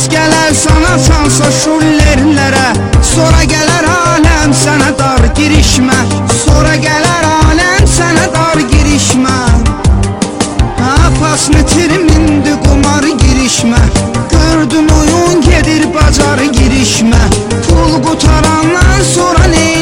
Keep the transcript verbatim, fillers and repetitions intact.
Rast gələr sana çansa şullerlərə, sonra gələr aləm sənə dar girişmə, sonra gələr aləm sənə dar girişmə. Pasını tirimindi qumar girişmə, gördüm oyun gedir bacar girişmə. Pul qutarandan sonra ne